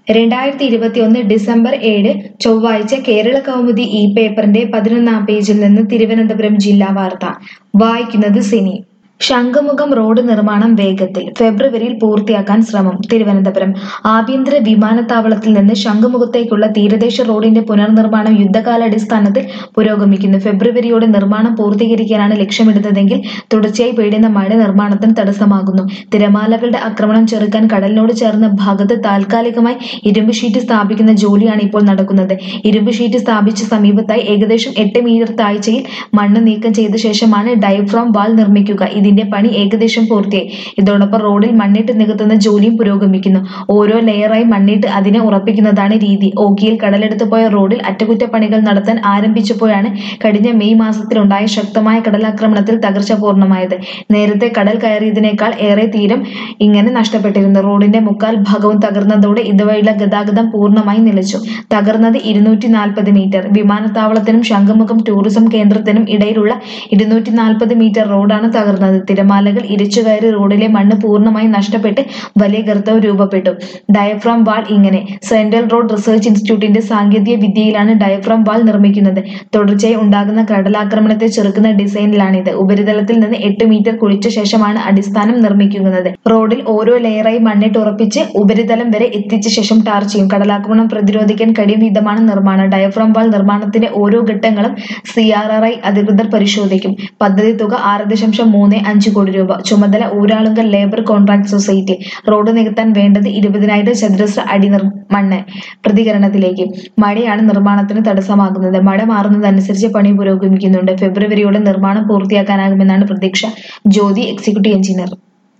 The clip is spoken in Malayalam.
2021 ഡിസംബർ 7 ചൊവ്വാഴ്ച കേരള കൗമുദി ഈ പേപ്പറിന്റെ 11-ാം പേജിൽ നിന്ന് തിരുവനന്തപുരം ജില്ലാ വാർത്ത വായിക്കുന്നത് സിനി. ശംഖുമുഖം റോഡ് നിർമ്മാണം വേഗത്തിൽ, ഫെബ്രുവരിയിൽ പൂർത്തിയാക്കാൻ ശ്രമം. തിരുവനന്തപുരം ആഭ്യന്തര വിമാനത്താവളത്തിൽ നിന്ന് ശംഖുമുഖത്തേക്കുള്ള തീരദേശ റോഡിന്റെ പുനർനിർമ്മാണം യുദ്ധകാലാടിസ്ഥാനത്തിൽ പുരോഗമിക്കുന്നു. ഫെബ്രുവരിയോടെ നിർമ്മാണം പൂർത്തീകരിക്കാനാണ് ലക്ഷ്യമിടുന്നതെങ്കിൽ തുടർച്ചയായി പെയ്യുന്ന മഴ നിർമ്മാണത്തിന് തടസ്സമാകുന്നു. തിരമാലകളുടെ ആക്രമണം ചെറുക്കാൻ കടലിനോട് ചേർന്ന ഭാഗത്ത് താൽക്കാലികമായി ഇരുമ്പ് ഷീറ്റ് സ്ഥാപിക്കുന്ന ജോലിയാണ് ഇപ്പോൾ നടക്കുന്നത്. ഇരുമ്പ് ഷീറ്റ് സ്ഥാപിച്ച സമീപത്തായി ഏകദേശം 8 മീറ്റർ താഴ്ചയിൽ മണ്ണ് നീക്കം ചെയ്ത ശേഷമാണ് ഡയഫ്രാം വാൾ നിർമ്മിക്കുക. ഇതിന്റെ പണി ഏകദേശം പൂർത്തിയായി. ഇതോടൊപ്പം റോഡിൽ മണ്ണിട്ട് നികത്തുന്ന ജോലിയും പുരോഗമിക്കുന്നു. ഓരോ ലെയറായി മണ്ണിട്ട് അതിനെ ഉറപ്പിക്കുന്നതാണ് രീതി. ഓഖിയിൽ കടലെടുത്ത് പോയ റോഡിൽ അറ്റകുറ്റപ്പണികൾ നടത്താൻ ആരംഭിച്ചപ്പോഴാണ് കഴിഞ്ഞ മെയ് മാസത്തിലുണ്ടായ ശക്തമായ കടലാക്രമണത്തിൽ തകർച്ച പൂർണ്ണമായത്. നേരത്തെ കടൽ കയറിയതിനേക്കാൾ ഏറെ തീരം ഇങ്ങനെ നഷ്ടപ്പെട്ടിരുന്നു. റോഡിന്റെ 3/4 ഭാഗവും തകർന്നതോടെ ഇതുവഴിയുള്ള ഗതാഗതം പൂർണ്ണമായി നിലച്ചു. തകർന്നത് 240 മീറ്റർ. വിമാനത്താവളത്തിനും ശംഖുമുഖം ടൂറിസം കേന്ദ്രത്തിനും ഇടയിലുള്ള 240 മീറ്റർ റോഡാണ് തകർന്നത്. തിരമാലകൾ ഇരച്ചുകയറി റോഡിലെ മണ്ണ് പൂർണ്ണമായി നഷ്ടപ്പെട്ട് വലിയ ഗർത്തവും രൂപപ്പെട്ടു. ഡയഫ്രാം വാൾ ഇങ്ങനെ. സെൻട്രൽ റോഡ് റിസർച്ച് ഇൻസ്റ്റിറ്റ്യൂട്ടിന്റെ സാങ്കേതിക വിദ്യയിലാണ് ഡയഫ്രാം വാൾ നിർമ്മിക്കുന്നത്. തുടർച്ചയായി ഉണ്ടാകുന്ന കടലാക്രമണത്തെ ചെറുക്കുന്ന ഡിസൈനിലാണിത്. ഉപരിതലത്തിൽ നിന്ന് 8 മീറ്റർ കുഴിച്ച ശേഷമാണ് അടിസ്ഥാനം നിർമ്മിക്കുന്നത്. റോഡിൽ ഓരോ ലെയറായി മണ്ണിട്ട് ഉറപ്പിച്ച് ഉപരിതലം വരെ എത്തിച്ച ശേഷം ടാർ ചെയ്യും. കടലാക്രമണം പ്രതിരോധിക്കാൻ കഴിയും വിധമാണ് നിർമ്മാണം. ഡയഫ്രാം വാൾ നിർമ്മാണത്തിന്റെ ഓരോ ഘട്ടങ്ങളും CRRI അധികൃതർ പരിശോധിക്കും. പദ്ധതി തുക 6.35 കോടി രൂപ. ചുമതല Uralungal labour contract society. Road നികത്താൻ വേണ്ടത് 20,000 ചതുരശ്ര അടി മണ്ണ്. പ്രതികരണത്തിലേക്ക്. മഴയാണ് നിർമ്മാണത്തിന് തടസ്സമാകുന്നത്. മഴ മാറുന്നതനുസരിച്ച് പണി പുരോഗമിക്കുന്നുണ്ട്. ഫെബ്രുവരിയോടെ നിർമ്മാണം പൂർത്തിയാക്കാനാകുമെന്നാണ് പ്രതീക്ഷ. Jyothi, executive engineer.